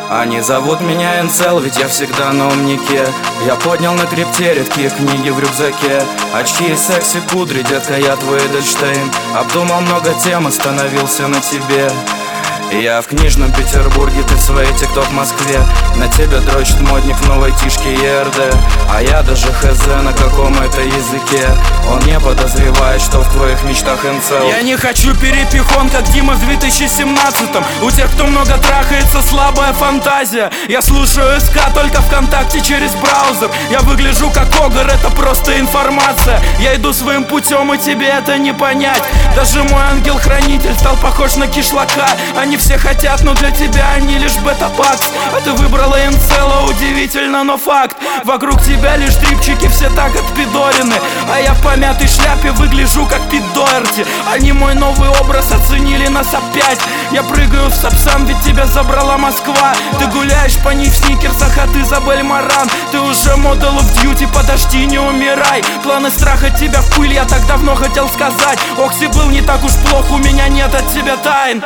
Они зовут меня Инцел, ведь я всегда на умнике. Я поднял на крипте редкие книги в рюкзаке. Очки и секси кудри, детка, я твой Эдельштейн. Обдумал много тем, остановился на тебе. Я в книжном Петербурге, ты в своей тикток в Москве. На тебя дрочит модник в новой тишке ЕРД. А я даже хз на каком это языке. Он не подозревает, что в твоих мечтах Инцел. Я не хочу перепихон, как Дима в 2017-м. У тех, кто много трахается, слабая фантазия. Я слушаю СК только ВКонтакте через браузер. Я выгляжу как Огр, это просто информация. Я иду своим путем, и тебе это не понять. Даже мой ангел-хранитель стал похож на кишлака. Они все хотят, но для тебя они лишь бета-пакс. А ты выбрала Инцела, удивительно, но факт. Вокруг тебя лишь трипчики, все так отпидорены. А я в помятой шляпе выгляжу как Пит Доерти. Они мой новый образ оценили нас опять. Я прыгаю в Сапсан, ведь тебя забрала Москва. Ты гуляешь по ней в сникерсах, а ты Изабель Маран. Ты уже модел of duty, подожди, не умирай. Планы страха тебя в пыль, я так давно хотел сказать. Окси был не так уж плох, у меня нет от тебя тайн.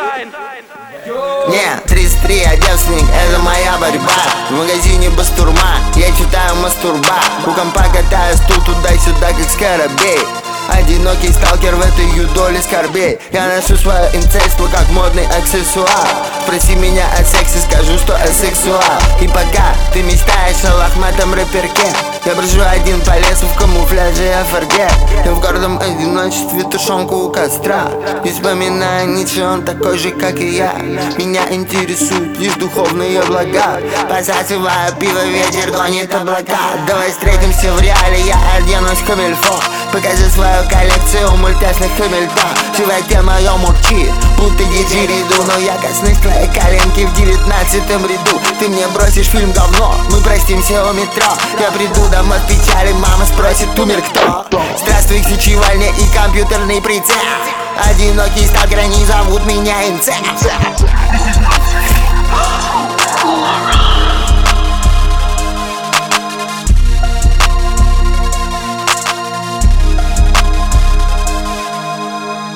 Не, 33, я девственник, это моя борьба. В магазине бастурма, я читаю мастурба. У компа катаю стул туда-сюда, как скоробей. Одинокий сталкер в этой юдоле скорбей. Я ношу свое инцельство как модный аксессуар. Спроси меня о сексе, скажу, что асексуал. И пока ты мечтаешь о лохматом рэперке, я брожу один по лесу в камуфляже и фарге. Я в гордом одиночестве тушенку у костра. Не вспоминаю ничего, он такой же, как и я. Меня интересуют лишь духовные блага. Посасываю пиво, ветер гонит облака. Давай встретимся в реале, я оденусь в камильфо. Покажи свою коллекцию мультяшных хамильтон. Животе моё мурчит, будто диджериду. Но я коснусь твоей коленки в 19-м ряду. Ты мне бросишь фильм говно, мы простимся у метро. Я приду домой в печали, мама спросит, умер кто? Здравствуй, сечевальня и компьютерный прицел. Одинокий сталкер, они зовут меня Инцел.